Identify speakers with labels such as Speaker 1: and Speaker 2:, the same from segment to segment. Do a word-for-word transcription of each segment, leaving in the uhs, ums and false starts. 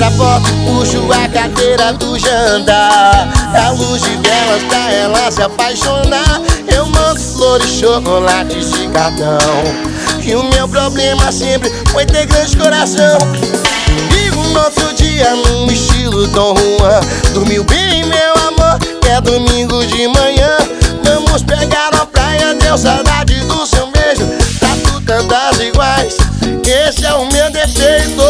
Speaker 1: abro a porta e puxo a cadeira do jantar. A luz de velas pra ela se apaixonar. Eu mando flores, chocolates de cartão. E o meu problema sempre foi ter grande coração. Ligo no outro dia no estilo Dom Juan. Dormiu bem, meu amor, que é domingo de manhã. Vamos pegar na praia, deu saudade do seu beijo. Tatu tantas iguais, esse é o meu defeito.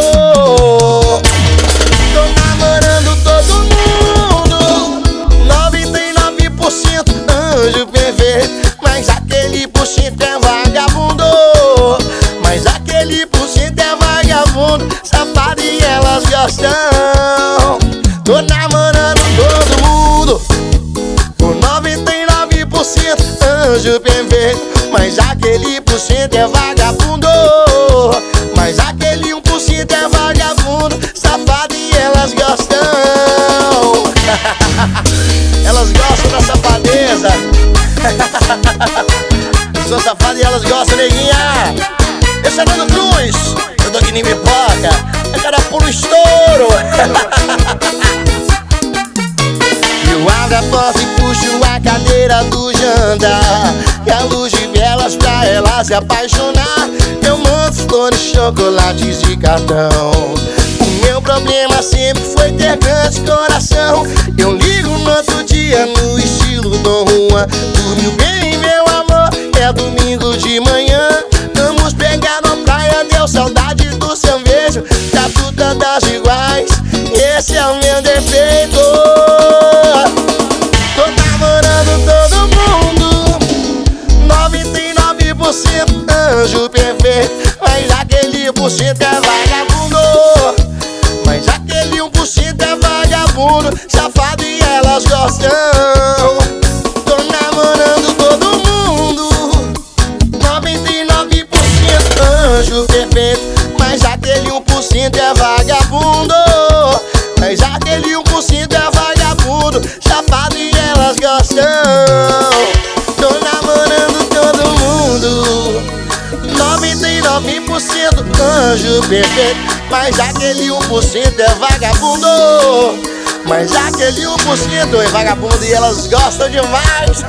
Speaker 1: Tô namorando todo mundo, noventa e nove por cento anjo perfeito. Mas aquele por cento é vagabundo. Mas aquele por cento é vagabundo, safado e elas gostam. Tô namorando todo mundo, por noventa e nove por cento anjo perfeito. Mas aquele por cento é vagabundo. Mas aquele um por cento é vagabundo, safado e elas gostam. Elas gostam da safadeza. Eu sou safado e elas gostam, neguinha. Eu sou Nando Cruz, eu dou que nem pipoca, a cara pula o estouro. Eu abro a porta e puxo a cadeira do jantar. E a luz de velas pra ela se apaixonar. Eu mando flores, chocolates de cartão. O meu problema sempre foi ter grande coração. Eu ligo no outro dia no estilo Dom Juan. Dormiu bem, meu amor, é domingo de manhã. Vamos pegar na praia, deu saudade do seu beijo. Tatu tantas iguais, esse é o meu defeito. Tô namorando todo mundo, noventa e nove por cento anjo perfeito. Mas aquele por cento é vagabundo. Mas aquele um por cento é vagabundo, safado e elas gostam. Tô namorando todo mundo, noventa e nove por cento anjo perfeito. Mas aquele um por cento é vagabundo. Mas aquele um por cento é vagabundo, safado e elas gostam. Tô namorando todo mundo, noventa e nove por cento anjo perfeito. Mas aquele um por cento é vagabundo. Mas aquele um por cento é vagabundo e elas gostam demais.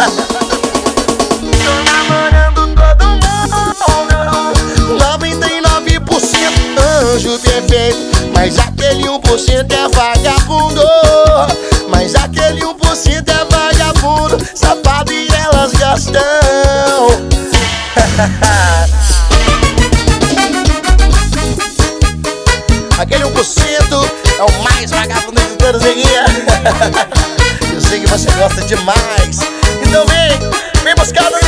Speaker 1: Tô namorando todo mundo, noventa e nove por cento anjo perfeito. Mas aquele um por cento é vagabundo. Mas aquele um por cento é vagabundo, safado e elas gostam. Aquele um por cento é o mais vagabundo de todos, neguinha. Eu sei que você gosta demais. Então vem, vem buscar no